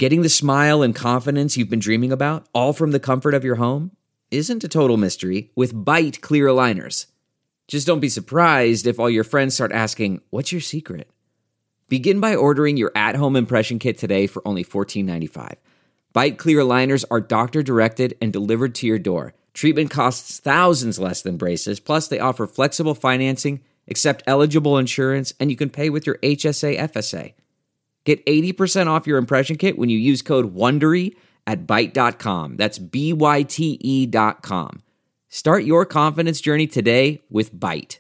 Getting the smile and confidence you've been dreaming about, all from the comfort of your home, isn't a total mystery with Byte clear aligners. Just don't be surprised if all your friends start asking, "What's your secret?" Begin by ordering your at-home impression kit today for only $14.95. Byte clear aligners are doctor-directed and delivered to your door. Treatment costs thousands less than braces, plus they offer flexible financing, accept eligible insurance, and you can pay with your HSA FSA. Get 80% off your impression kit when you use code WONDERY at Byte.com. That's BYTE.com. Start your confidence journey today with Byte.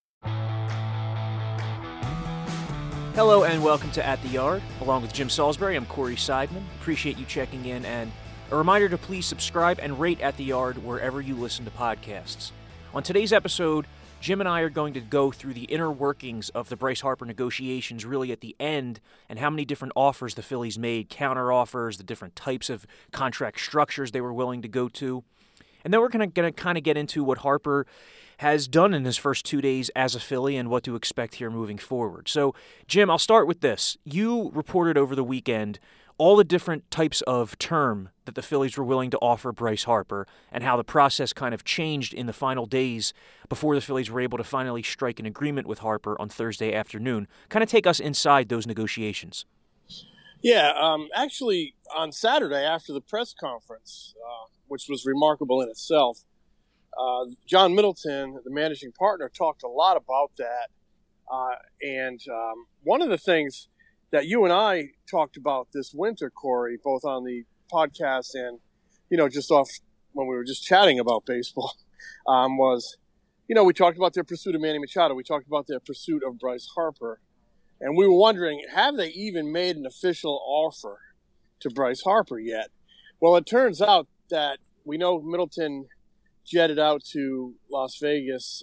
Hello and welcome to At the Yard. Along with Jim Salisbury, I'm Corey Seidman. Appreciate you checking in, and a reminder to please subscribe and rate At the Yard wherever you listen to podcasts. On today's episode, Jim and I are going to go through the inner workings of the Bryce Harper negotiations really at the end, and how many different offers the Phillies made, counter offers, the different types of contract structures they were willing to go to. And then we're going to kind of get into what Harper has done in his first 2 days as a Philly and what to expect here moving forward. So, Jim, I'll start with this. You reported over the weekend all the different types of term that the Phillies were willing to offer Bryce Harper and how the process kind of changed in the final days before the Phillies were able to finally strike an agreement with Harper on Thursday afternoon. Kind of take us inside those negotiations. Yeah, actually, on Saturday after the press conference, which was remarkable in itself, John Middleton, the managing partner, talked a lot about that. And one of the things that you and I talked about this winter, Corey, both on the podcast and, just off when we were just chatting about baseball, was, we talked about their pursuit of Manny Machado. We talked about their pursuit of Bryce Harper. And we were wondering, have they even made an official offer to Bryce Harper yet? Well, it turns out that we know Middleton jetted out to Las Vegas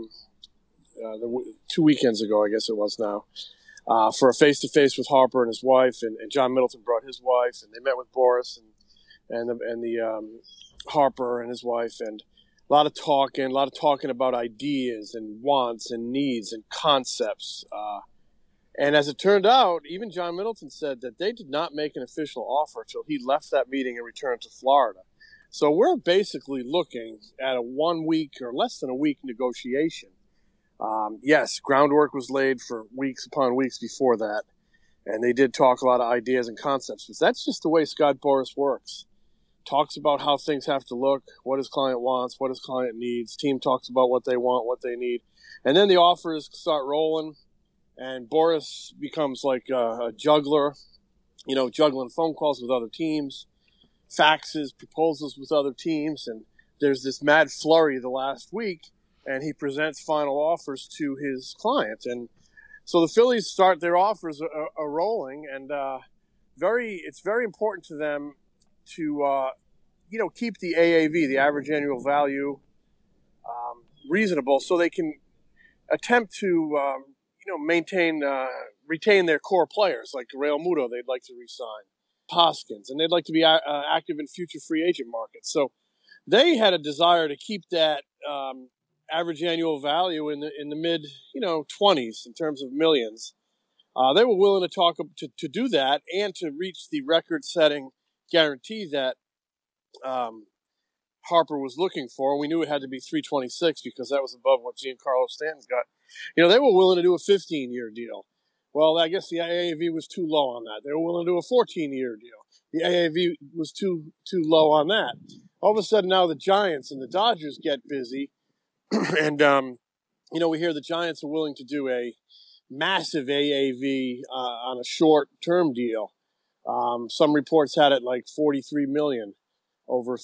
2 weekends ago, I guess it was now, for a face-to-face with Harper and his wife, and John Middleton brought his wife, and they met with Boris and the Harper and his wife, and a lot of talking about ideas and wants and needs and concepts. And as it turned out, even John Middleton said that they did not make an official offer until he left that meeting and returned to Florida. So we're basically looking at a 1 week or less than a week negotiation. Yes, groundwork was laid for weeks upon weeks before that, and they did talk a lot of ideas and concepts, but that's just the way Scott Boras works. Talks about how things have to look, what his client wants, what his client needs. Team talks about what they want, what they need. And then the offers start rolling, and Boras becomes like a juggler, juggling phone calls with other teams, faxes, proposals with other teams, and there's this mad flurry the last week, and he presents final offers to his client. And so the Phillies start their offers are rolling, and it's very important to them to keep the AAV, the average annual value, reasonable, so they can attempt to retain their core players like Real Muto. They'd like to re-sign Hoskins, and they'd like to be active in future free agent markets. So they had a desire to keep that average annual value in the mid 20s in terms of millions. They were willing to talk to do that and to reach the record-setting guarantee that Harper was looking for. We knew it had to be 326 because that was above what Giancarlo Stanton's got. They were willing to do a 15-year deal. Well, I guess the AAV was too low on that. They were willing to do a 14-year deal. The AAV was too low on that. All of a sudden now the Giants and the Dodgers get busy, and we hear the Giants are willing to do a massive AAV on a short-term deal. Some reports had it like $43 million over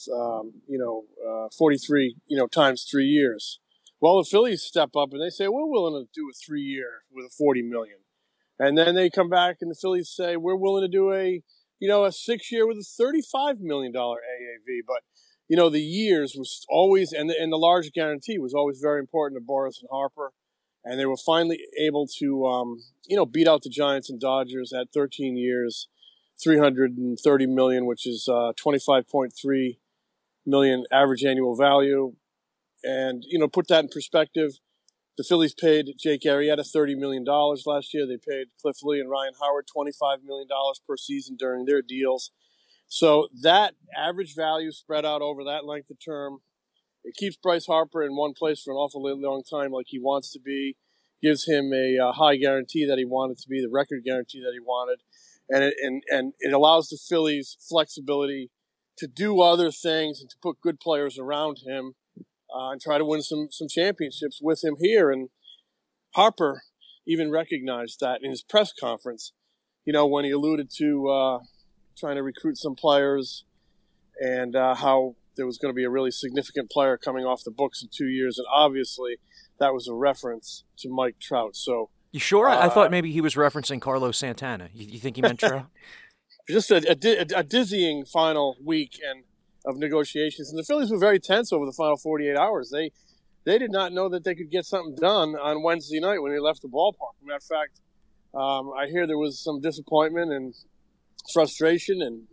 43 times 3 years. Well, the Phillies step up and they say, we're willing to do a 3-year with a $40 million. And then they come back and the Phillies say, we're willing to do a 6-year with a $35 million AAV. But, the years was always, and the large guarantee was always very important to Boras and Harper. And they were finally able to, beat out the Giants and Dodgers at 13 years, $330 million, which is 25.3 million average annual value. And, put that in perspective, The Phillies paid Jake Arrieta $30 million last year. They paid Cliff Lee and Ryan Howard $25 million per season during their deals. So that average value spread out over that length of term, it keeps Bryce Harper in one place for an awfully long time like he wants to be, gives him a high guarantee that he wanted to be, the record guarantee that he wanted, and it allows the Phillies flexibility to do other things and to put good players around him and try to win some championships with him here. And Harper even recognized that in his press conference, when he alluded to trying to recruit some players and how there was going to be a really significant player coming off the books in 2 years. And obviously that was a reference to Mike Trout. So you sure? I thought maybe he was referencing Carlos Santana. You think he meant Trout? Just a dizzying final week of negotiations. And the Phillies were very tense over the final 48 hours. They did not know that they could get something done on Wednesday night when they left the ballpark. As a matter of fact, I hear there was some disappointment and frustration, and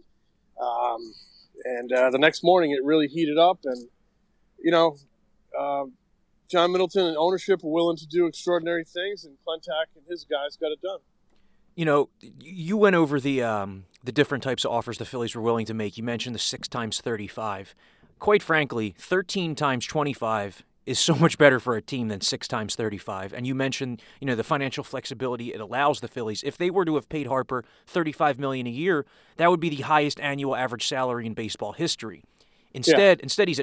the next morning it really heated up. And, John Middleton and ownership were willing to do extraordinary things, and Klentak and his guys got it done. You went over the different types of offers the Phillies were willing to make. You mentioned the 6 times 35. Quite frankly, 13 times 25 is so much better for a team than 6 times 35. And you mentioned, the financial flexibility it allows the Phillies. If they were to have paid Harper $35 million a year, that would be the highest annual average salary in baseball history. Instead, he's at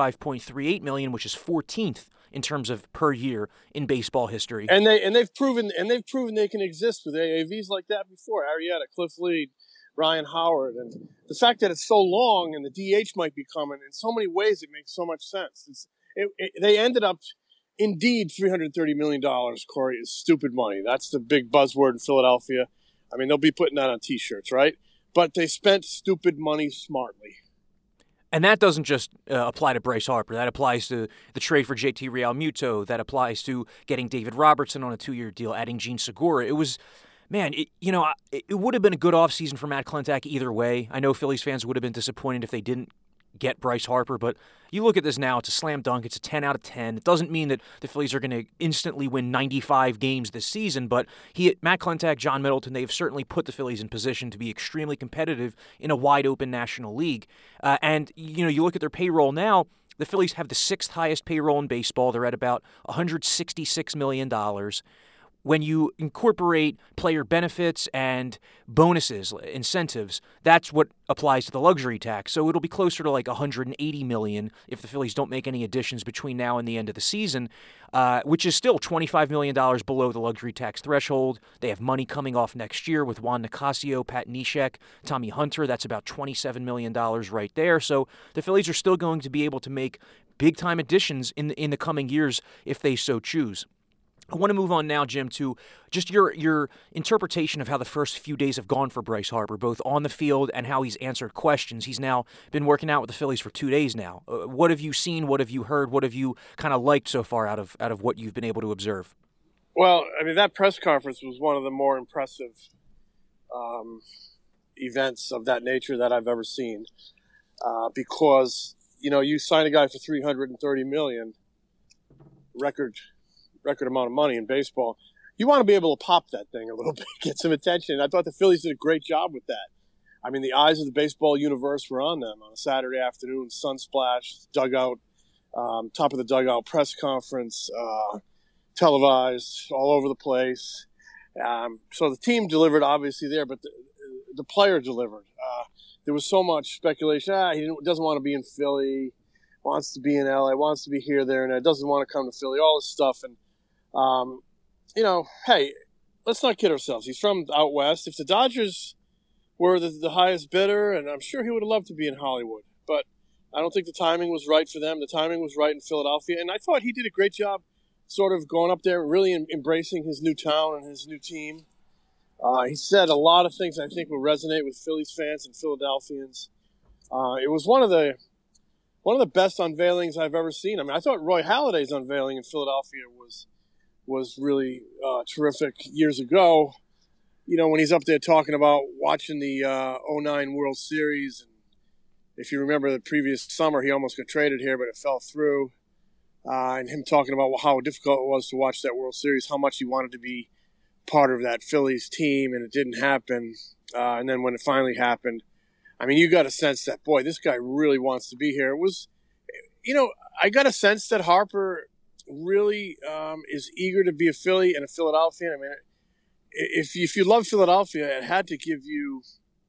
$25.38 million, which is 14th in terms of per year in baseball history. And they've proven they can exist with AAVs like that before. Arrieta, Cliff Lee, Ryan Howard, and the fact that it's so long and the DH might be coming, in so many ways it makes so much sense. They ended up, indeed, $330 million, Corey, is stupid money. That's the big buzzword in Philadelphia. I mean, they'll be putting that on T-shirts, right? But they spent stupid money smartly. And that doesn't just apply to Bryce Harper. That applies to the trade for JT Realmuto. That applies to getting David Robertson on a 2-year deal, adding Gene Segura. It was, it would have been a good offseason for Matt Klentak either way. I know Phillies fans would have been disappointed if they didn't get Bryce Harper, but you look at this now, it's a slam dunk. It's a 10 out of 10. It doesn't mean that the Phillies are going to instantly win 95 games this season, but Matt Klentak, John Middleton, they've certainly put the Phillies in position to be extremely competitive in a wide-open National League. And you look at their payroll now, the Phillies have the 6th highest payroll in baseball. They're at about $166 million. When you incorporate player benefits and bonuses, incentives, that's what applies to the luxury tax. So it'll be closer to like $180 million if the Phillies don't make any additions between now and the end of the season, which is still $25 million below the luxury tax threshold. They have money coming off next year with Juan Nicasio, Pat Neshek, Tommy Hunter. That's about $27 million right there. So the Phillies are still going to be able to make big-time additions in the coming years if they so choose. I want to move on now, Jim, to just your interpretation of how the first few days have gone for Bryce Harper, both on the field and how he's answered questions. He's now been working out with the Phillies for 2 days now. What have you seen? What have you heard? What have you kind of liked so far out of what you've been able to observe? Well, I mean, that press conference was one of the more impressive events of that nature that I've ever seen because, you sign a guy for $330 million, record amount of money in baseball. You want to be able to pop that thing a little bit, get some attention. I thought the Phillies did a great job with that. I mean, the eyes of the baseball universe were on them on a Saturday afternoon, sunsplash, dugout, top of the dugout press conference, televised all over the place. So the team delivered obviously there, but the player delivered. There was so much speculation. He doesn't want to be in Philly, wants to be in LA, wants to be here, there, and doesn't want to come to Philly, all this stuff. And hey, let's not kid ourselves. He's from out west. If the Dodgers were the highest bidder, and I'm sure he would have loved to be in Hollywood, but I don't think the timing was right for them. The timing was right in Philadelphia, and I thought he did a great job sort of going up there, really embracing his new town and his new team. He said a lot of things I think will resonate with Phillies fans and Philadelphians. It was one of the best unveilings I've ever seen. I mean, I thought Roy Halladay's unveiling in Philadelphia was really terrific years ago. When he's up there talking about watching the 2009 World Series. And if you remember the previous summer, he almost got traded here, but it fell through. and him talking about how difficult it was to watch that World Series, how much he wanted to be part of that Phillies team, and it didn't happen. And then when it finally happened, I mean, you got a sense that, boy, this guy really wants to be here. It was, I got a sense that Harper really is eager to be a Philly and a Philadelphian. I mean, if you love Philadelphia, it had to give you,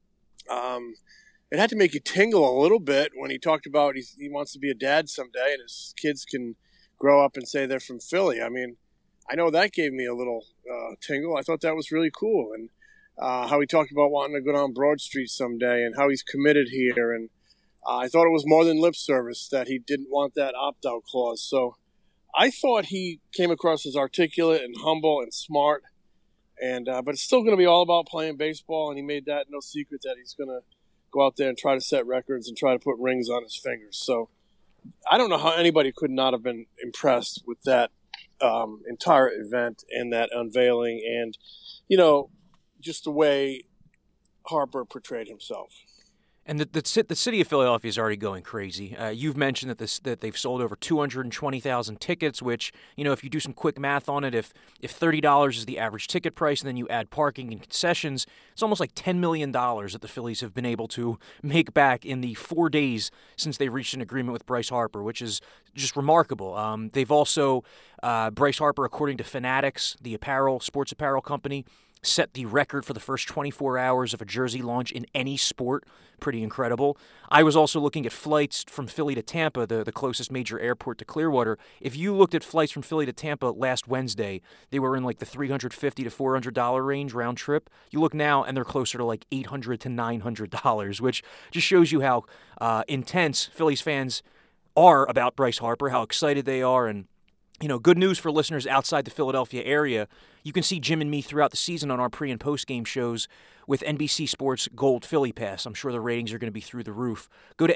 it had to make you tingle a little bit when he talked about he wants to be a dad someday and his kids can grow up and say they're from Philly. I mean, I know that gave me a little tingle. I thought that was really cool. And how he talked about wanting to go down Broad Street someday and how he's committed here. And I thought it was more than lip service that he didn't want that opt-out clause. So I thought he came across as articulate and humble and smart. And but it's still going to be all about playing baseball, and he made that no secret that he's going to go out there and try to set records and try to put rings on his fingers. So I don't know how anybody could not have been impressed with that entire event and that unveiling and, just the way Harper portrayed himself. And the city of Philadelphia is already going crazy. You've mentioned that they've sold over 220,000 tickets, which, if you do some quick math on it, if $30 is the average ticket price and then you add parking and concessions, it's almost like $10 million that the Phillies have been able to make back in the 4 days since they reached an agreement with Bryce Harper, which is just remarkable. They've also, Bryce Harper, according to Fanatics, the sports apparel company, set the record for the first 24 hours of a jersey launch in any sport. Pretty incredible. I was also looking at flights from Philly to Tampa, the closest major airport to Clearwater. If you looked at flights from Philly to Tampa last Wednesday, they were in like the $350 to $400 range round trip. You look now and they're closer to like $800 to $900, which just shows you how intense Phillies fans are about Bryce Harper, how excited they are. And good news for listeners outside the Philadelphia area. You can see Jim and me throughout the season on our pre- and post-game shows with NBC Sports Gold Philly Pass. I'm sure the ratings are going to be through the roof. Go to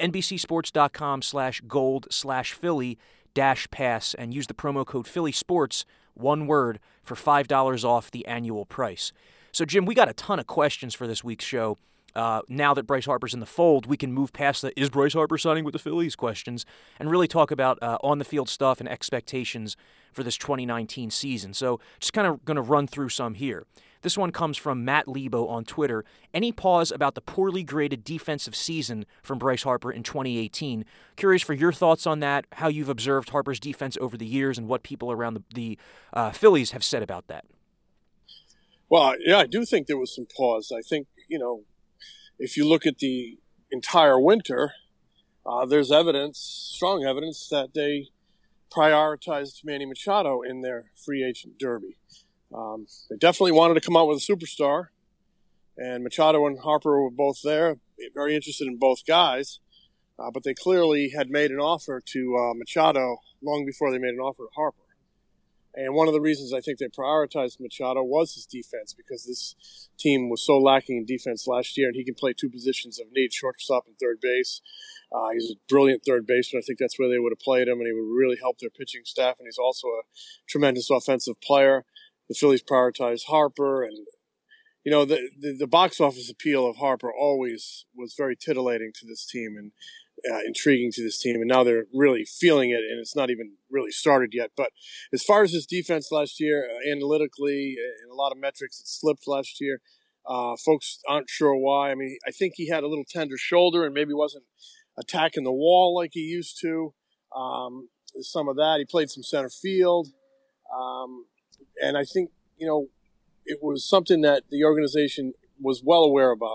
NBCSports.com/gold/Philly-pass and use the promo code PhillySports, one word, for $5 off the annual price. So, Jim, we got a ton of questions for this week's show. Now that Bryce Harper's in the fold, we can move past the "is Bryce Harper signing with the Phillies" questions and really talk about on-the-field stuff and expectations for this 2019 season. So just kind of going to run through some here. This one comes from Matt Lebo on Twitter. Any pause about the poorly graded defensive season from Bryce Harper in 2018? Curious for your thoughts on that, how you've observed Harper's defense over the years, and what people around the Phillies have said about that. Well, yeah, I do think there was some pause. I think, if you look at the entire winter, there's strong evidence that they prioritized Manny Machado in their free agent derby. They definitely wanted to come out with a superstar, and Machado and Harper were both there, very interested in both guys, but they clearly had made an offer to Machado long before they made an offer to Harper. And one of the reasons I think they prioritized Machado was his defense, because this team was so lacking in defense last year, and he can play two positions of need, shortstop and third base. He's a brilliant third baseman. I think that's where they would have played him, and he would really help their pitching staff, and he's also a tremendous offensive player. The Phillies prioritized Harper, and the box office appeal of Harper always was very tittillating to this team and intriguing to this team, and now they're really feeling it, and it's not even really started yet. But as far as his defense last year, analytically, in a lot of metrics, it slipped last year. Folks aren't sure why. I mean, I think he had a little tender shoulder and maybe wasn't attacking the wall like he used to. Some of that. He played some center field. And I think, it was something that the organization was well aware of,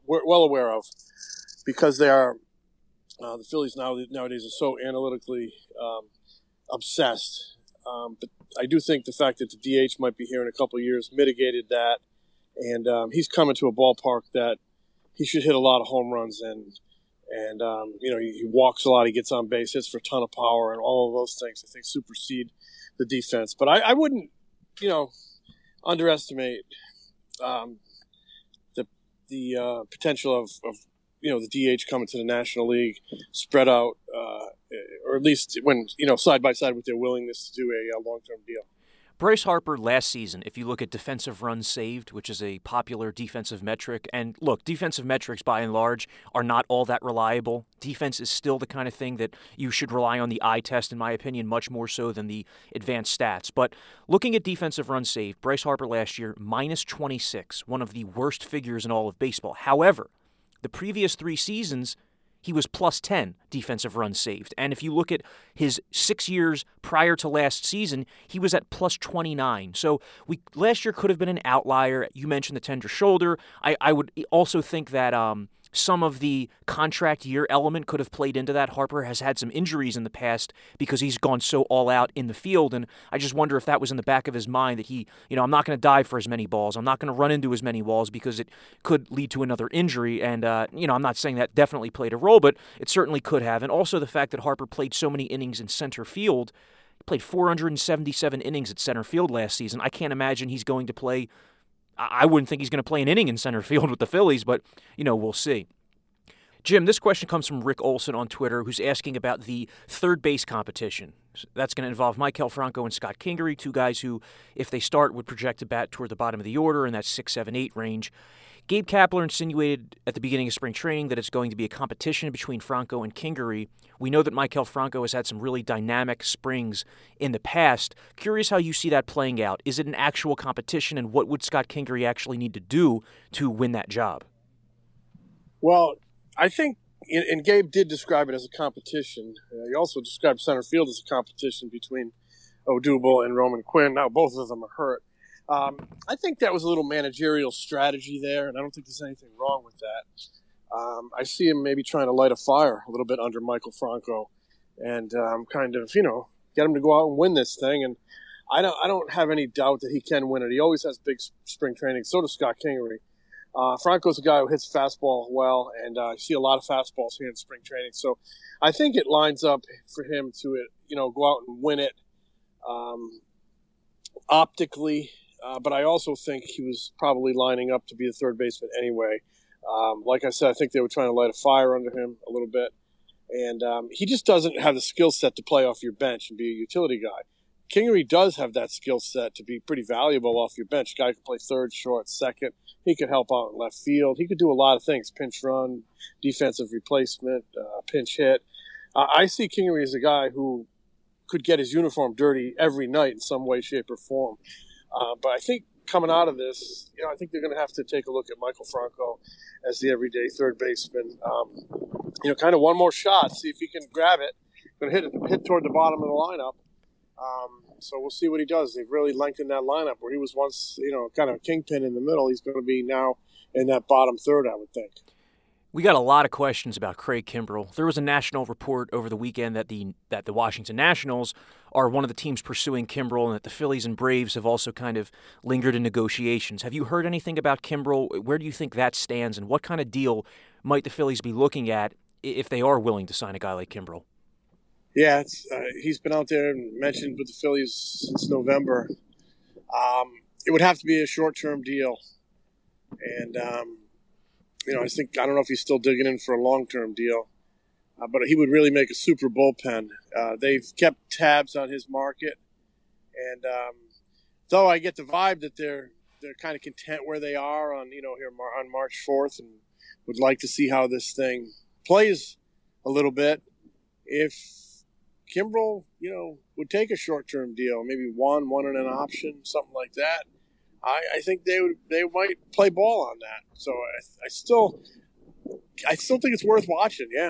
because they are, the Phillies nowadays are so analytically obsessed. But I do think the fact that the DH might be here in a couple of years mitigated that. And he's coming to a ballpark that he should hit a lot of home runs and he walks a lot, he gets on base, hits for a ton of power, and all of those things I think supersede the defense. But I wouldn't, underestimate the potential of the DH coming to the National League, spread out, or at least when side by side with their willingness to do a long-term deal. Bryce Harper last season, if you look at defensive runs saved, which is a popular defensive metric, and look, defensive metrics by and large are not all that reliable. Defense is still the kind of thing that you should rely on the eye test, in my opinion, much more so than the advanced stats. But looking at defensive runs saved, Bryce Harper last year, minus 26, one of the worst figures in all of baseball. However, the previous 3 seasons, he was plus 10 defensive runs saved. And if you look at his 6 years prior to last season, he was at plus 29. So last year could have been an outlier. You mentioned the tender shoulder. I would also think that some of the contract year element could have played into that. Harper has had some injuries in the past because he's gone so all out in the field, and I just wonder if that was in the back of his mind that I'm not going to dive for as many balls. I'm not going to run into as many balls because it could lead to another injury, and I'm not saying that definitely played a role, but it certainly could have. And also the fact that Harper played so many innings in center field. He played 477 innings at center field last season. I can't imagine he's going to play. I wouldn't think he's going to play an inning in center field with the Phillies, but, we'll see. Jim, this question comes from Rick Olson on Twitter, who's asking about the third base competition. That's going to involve Maikel Franco and Scott Kingery, 2 guys who, if they start, would project to bat toward the bottom of the order in that 6, 7, 8 range. Gabe Kapler insinuated at the beginning of spring training that it's going to be a competition between Franco and Kingery. We know that Maikel Franco has had some really dynamic springs in the past. Curious how you see that playing out. Is it an actual competition, and what would Scott Kingery actually need to do to win that job? Well, I think, and Gabe did describe it as a competition. He also described center field as a competition between Odubel and Roman Quinn. Now, both of them are hurt. I think that was a little managerial strategy there, and I don't think there's anything wrong with that. I see him maybe trying to light a fire a little bit under Maikel Franco and kind of, get him to go out and win this thing. And I don't have any doubt that he can win it. He always has big spring training. So does Scott Kingery. Franco's a guy who hits fastball well, and I see a lot of fastballs here in spring training. So I think it lines up for him to, go out and win it optically. But I also think he was probably lining up to be the third baseman anyway. Like I said, I think they were trying to light a fire under him a little bit. And he just doesn't have the skill set to play off your bench and be a utility guy. Kingery does have that skill set to be pretty valuable off your bench. Guy can play third, short, second. He could help out in left field. He could do a lot of things, pinch run, defensive replacement, pinch hit. I see Kingery as a guy who could get his uniform dirty every night in some way, shape, or form. But I think coming out of this, I think they're going to have to take a look at Maikel Franco as the everyday third baseman. Kind of one more shot, see if he can grab it. Going to hit toward the bottom of the lineup. So we'll see what he does. They've really lengthened that lineup where he was once, kind of a kingpin in the middle. He's going to be now in that bottom third, I would think. We got a lot of questions about Craig Kimbrel. There was a national report over the weekend that the Washington Nationals are one of the teams pursuing Kimbrel, and that the Phillies and Braves have also kind of lingered in negotiations. Have you heard anything about Kimbrel? Where do you think that stands, and what kind of deal might the Phillies be looking at if they are willing to sign a guy like Kimbrel? Yeah, he's been out there and mentioned with the Phillies since November. It would have to be a short-term deal, and I don't know if he's still digging in for a long-term deal, but he would really make a super bullpen. They've kept tabs on his market, and though I get the vibe that they're kind of content where they are on here on March 4th, and would like to see how this thing plays a little bit. If Kimbrel, would take a short-term deal, maybe one and an option, something like that, I think they might play ball on that. So I still think it's worth watching. Yeah.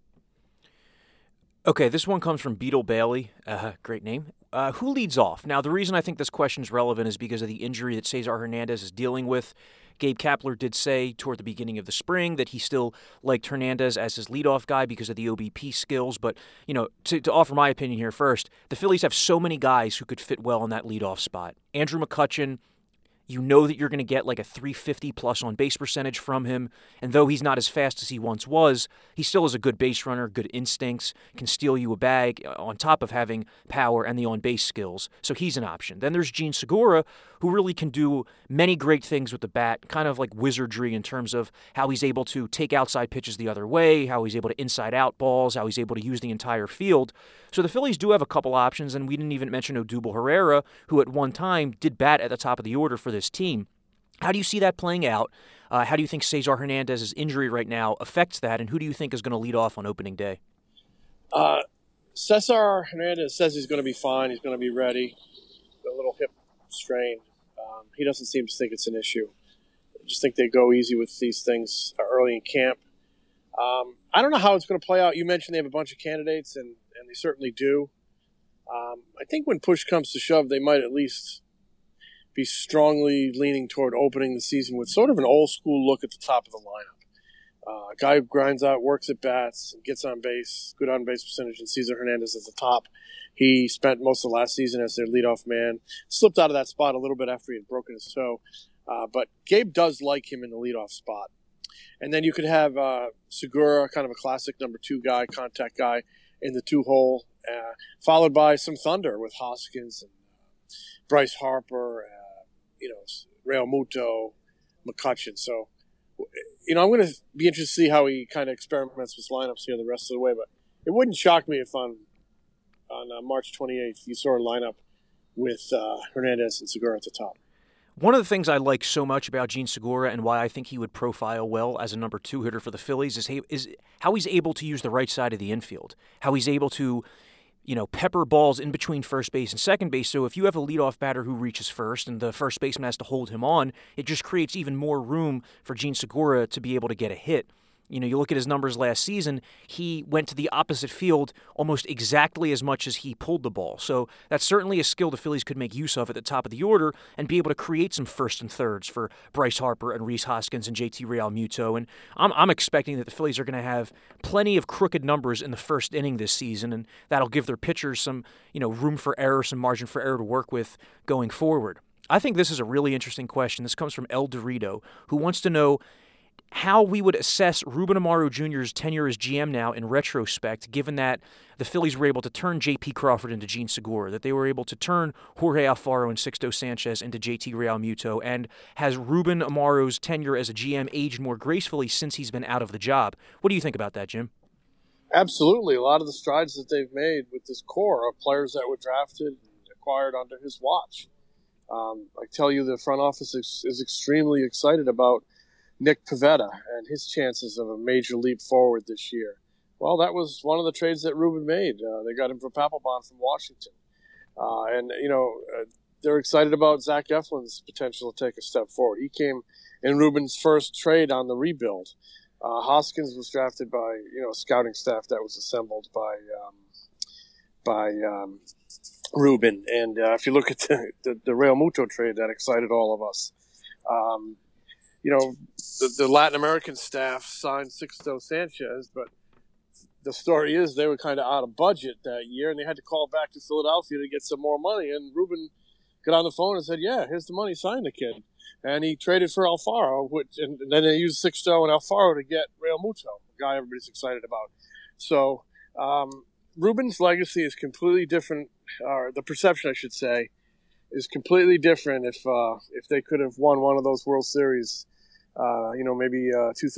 Okay, this one comes from Beetle Bailey. Great name. Who leads off? Now, the reason I think this question is relevant is because of the injury that Cesar Hernandez is dealing with. Gabe Kapler did say toward the beginning of the spring that he still liked Hernandez as his leadoff guy because of the OBP skills. But, to offer my opinion here first, the Phillies have so many guys who could fit well in that leadoff spot. Andrew McCutchen, you know that you're going to get like a 350 plus on base percentage from him. And though he's not as fast as he once was, he still is a good base runner, good instincts, can steal you a bag on top of having power and the on base skills. So he's an option. Then there's Gene Segura, who really can do many great things with the bat, kind of like wizardry in terms of how he's able to take outside pitches the other way, how he's able to inside out balls, how he's able to use the entire field. So the Phillies do have a couple options, and we didn't even mention Odubel Herrera, who at one time did bat at the top of the order for this team. How do you see that playing out? How do you think Cesar Hernandez's injury right now affects that, and who do you think is going to lead off on opening day? Cesar Hernandez says he's going to be fine. He's going to be ready. A little hip strain. He doesn't seem to think it's an issue. I just think they go easy with these things early in camp. I don't know how it's going to play out. You mentioned they have a bunch of candidates, and they certainly do. I think when push comes to shove, they might at least be strongly leaning toward opening the season with sort of an old-school look at the top of the lineup. A guy who grinds out, works at bats, gets on base, good on-base percentage, and Cesar Hernandez at the top. He spent most of last season as their leadoff man. Slipped out of that spot a little bit after he had broken his toe. But Gabe does like him in the leadoff spot. And then you could have Segura, kind of a classic number 2 guy, contact guy, in the 2-hole, followed by some thunder with Hoskins and Bryce Harper, Real Muto, McCutchen. So, I'm going to be interested to see how he kind of experiments with lineups here the rest of the way. But it wouldn't shock me if on March 28th you saw a lineup with Hernandez and Segura at the top. One of the things I like so much about Jean Segura and why I think he would profile well as a number 2 hitter for the Phillies is how he's able to use the right side of the infield, how he's able to pepper balls in between first base and second base. So if you have a leadoff batter who reaches first and the first baseman has to hold him on, it just creates even more room for Jean Segura to be able to get a hit. You look at his numbers last season, he went to the opposite field almost exactly as much as he pulled the ball. So that's certainly a skill the Phillies could make use of at the top of the order and be able to create some first and thirds for Bryce Harper and Rhys Hoskins and JT Realmuto. And I'm expecting that the Phillies are going to have plenty of crooked numbers in the first inning this season, and that'll give their pitchers some, room for error, some margin for error to work with going forward. I think this is a really interesting question. This comes from El Dorito, who wants to know how we would assess Ruben Amaro Jr.'s tenure as GM now in retrospect, given that the Phillies were able to turn J.P. Crawford into Jean Segura, that they were able to turn Jorge Alfaro and Sixto Sanchez into JT Realmuto, and has Ruben Amaro's tenure as a GM aged more gracefully since he's been out of the job? What do you think about that, Jim? Absolutely. A lot of the strides that they've made with this core are players that were drafted and acquired under his watch. I tell you, the front office is extremely excited about Nick Pivetta and his chances of a major leap forward this year. Well, that was one of the trades that Ruben made. They got him for Papelbon from Washington. They're excited about Zach Eflin's potential to take a step forward. He came in Ruben's first trade on the rebuild. Hoskins was drafted by, a scouting staff that was assembled by Ruben. And if you look at the Real Muto trade, that excited all of us. The Latin American staff signed Sixto Sanchez, but the story is they were kind of out of budget that year, and they had to call back to Philadelphia to get some more money. And Ruben got on the phone and said, "Yeah, here's the money. Sign the kid." And he traded for Alfaro, and then they used Sixto and Alfaro to get Real Muto, a guy everybody's excited about. So Ruben's legacy is completely different, or the perception, I should say, is completely different if they could have won one of those World Series, maybe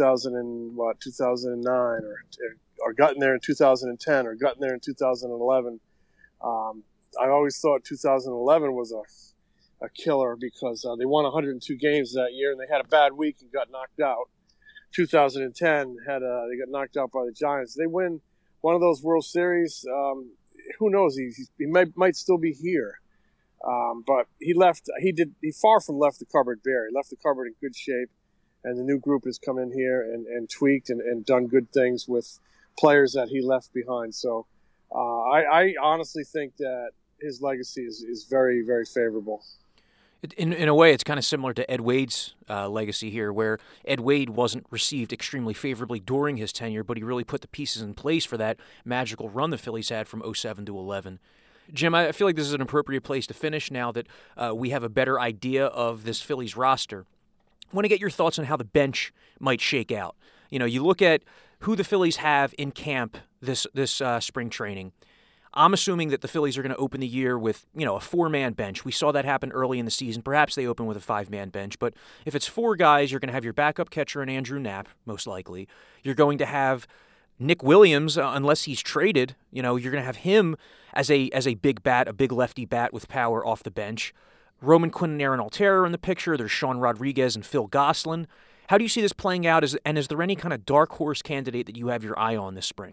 2009 or gotten there in 2010 or gotten there in 2011. I always thought 2011 was a killer because they won 102 games that year and they had a bad week and got knocked out. 2010 they got knocked out by the Giants. They win one of those World Series. Who knows? He might still be here. But he far from left the cupboard bare. He left the cupboard in good shape, and the new group has come in here and tweaked and done good things with players that he left behind. So I honestly think that his legacy is very, very favorable. In a way, it's kind of similar to Ed Wade's legacy here, where Ed Wade wasn't received extremely favorably during his tenure, but he really put the pieces in place for that magical run the Phillies had from 2007 to 2011. Jim, I feel like this is an appropriate place to finish now that we have a better idea of this Phillies roster. I want to get your thoughts on how the bench might shake out. You look at who the Phillies have in camp this spring training. I'm assuming that the Phillies are going to open the year with, a 4-man bench. We saw that happen early in the season. Perhaps they open with a 5-man bench. But if it's 4 guys, you're going to have your backup catcher and Andrew Knapp, most likely. You're going to have Nick Williams, unless he's traded. You're going to have him as a big bat, a big lefty bat with power off the bench. Roman Quinn and Aaron Altherr are in the picture. There's Sean Rodriguez and Phil Gosselin. How do you see this playing out? And is there any kind of dark horse candidate that you have your eye on this spring?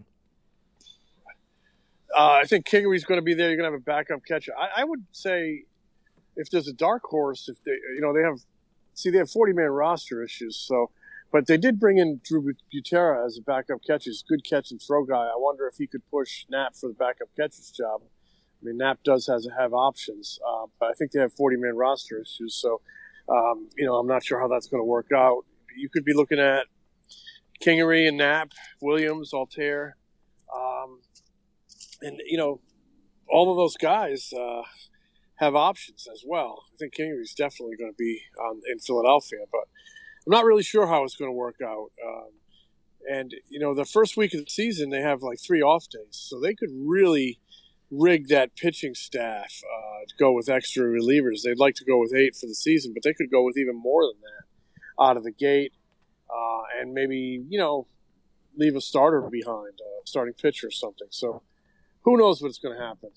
I think Kingery's going to be there. You're going to have a backup catcher. I would say if there's a dark horse, if they have 40-man roster issues. So, but they did bring in Drew Butera as a backup catcher. He's a good catch and throw guy. I wonder if he could push Knapp for the backup catcher's job. I mean, Knapp does have options, but I think they have 40-man roster issues. So, I'm not sure how that's going to work out. You could be looking at Kingery and Knapp, Williams, Altherr. And, all of those guys have options as well. I think Kingery's definitely going to be in Philadelphia, but I'm not really sure how it's going to work out. And the first week of the season, they have like 3 off days. So they could really rig that pitching staff to go with extra relievers. They'd like to go with 8 for the season, but they could go with even more than that out of the gate and maybe, leave a starter behind, starting pitcher or something. So, who knows what's going to happen?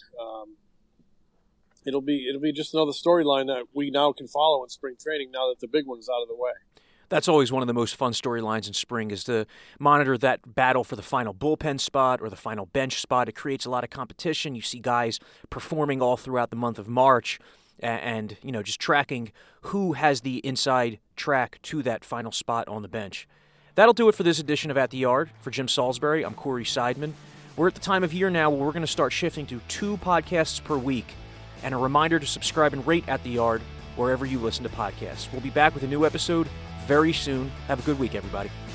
It'll be just another storyline that we now can follow in spring training now that the big one's out of the way. That's always one of the most fun storylines in spring is to monitor that battle for the final bullpen spot or the final bench spot. It creates a lot of competition. You see guys performing all throughout the month of March and just tracking who has the inside track to that final spot on the bench. That'll do it for this edition of At the Yard. For Jim Salisbury, I'm Corey Seidman. We're at the time of year now where we're going to start shifting to 2 podcasts per week. And a reminder to subscribe and rate At the Yard wherever you listen to podcasts. We'll be back with a new episode very soon. Have a good week, everybody.